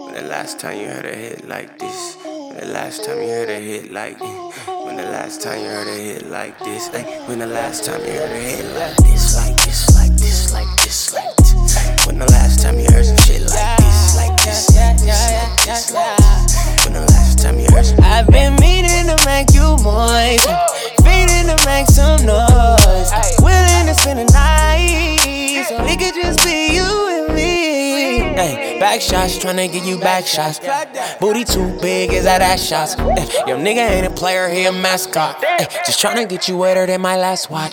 When the last time you heard a hit like this? When the last time you heard a hit like this? When the last time you heard a hit like this? When the last time you heard a hit like this? Like this, like this, like this, like this. When the last time you heard some shit like this? Like this, like this, like this, like this. When the last time you heard some I've been meaning to make you moist, feeding to make some noise, willing to spend the night, so it could just be you and me. Hey, back shots, tryna get you back shots. Booty too big, is that ass shots? Your nigga ain't a player, he a mascot. Just tryna get you wetter than my last watch.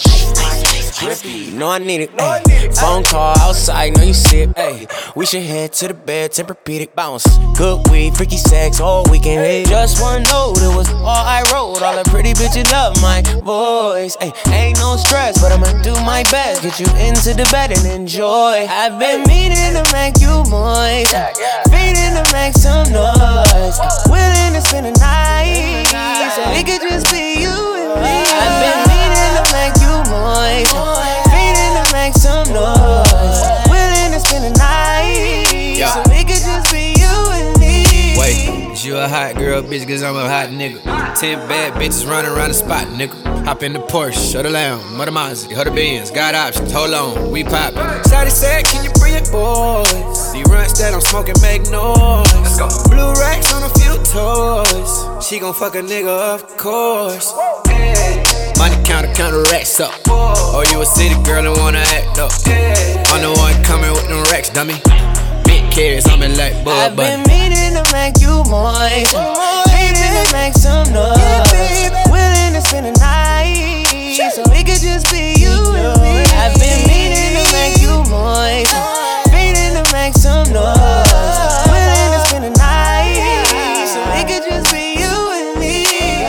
You know I need it. Phone call outside, know you sip. We should head to the bed, Tempur-Pedic bounce. Good weed, freaky sex, all weekend. Just one note, it was all I wrote. All the pretty bitches love my voice. Ain't no stress, but I'ma do my best. Get you into the bed and enjoy. I've been meaning to make you moist, feeding to make some noise, willing to spend the night, so it could just be you and me. I've been meaning to make you moist, feeding to make some noise, willing to spend the night, so it could just be you and me. Wait, is you a hot girl, bitch, cause I'm a hot nigga. 10 bad bitches running around the spot, nigga. Hop in the Porsche, show the Lamb, Mother Mazda, hold the Benz, got options, hold on, we poppin'. Shawty said, can you bring your boys? These runts that I'm smoking make noise. Let's go. Blue racks on a few toys. She gon' fuck a nigga, of course. Hey. Money counter racks up. Oh, you a city girl and wanna act up. I'm the one coming with them racks, dummy. Big carrots, I'm in like Bud Bunny. I've been meaning to make you moist, feeding to make some noise, willing to spend the night, so it could just be you and me. I've been meaning to make you moist, feeding to make some noise, willing to spend the night, so it could just be you and me.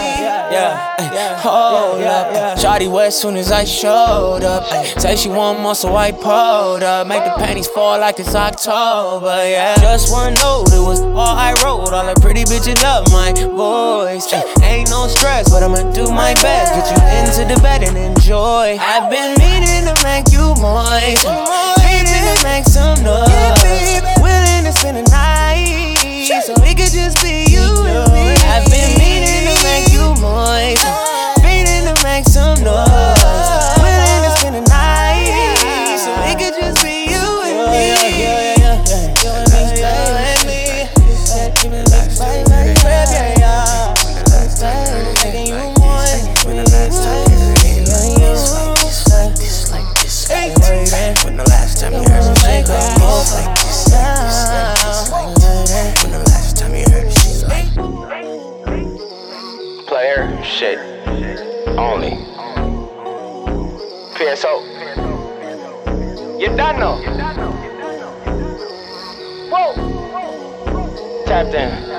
Hold up, shawty wet soon as I showed up. Say she want more, so I pulled up. Make the panties fall like it's October, Just one note, it was all I wrote. All the pretty bitches love my voice. Ain't no stress, but I'ma do my best. Get you into the bed and enjoy. I've been meaning to make you moist, feeding to make some noise, willing to spend the night, so it could just be you and me. I've been meaning to make you moist, feeding to make some noise, willing to spend the night, so it could just be you and me. You and me, keep it like making you moist. when the last time you heard a hit like this? Like this, like this, like this, like this. When the last time you heard some shit like this? Like this, like this, like this, like this. When the last time you heard shit like this? Player shit only. PSO. You done know. Whoa. Tapped in.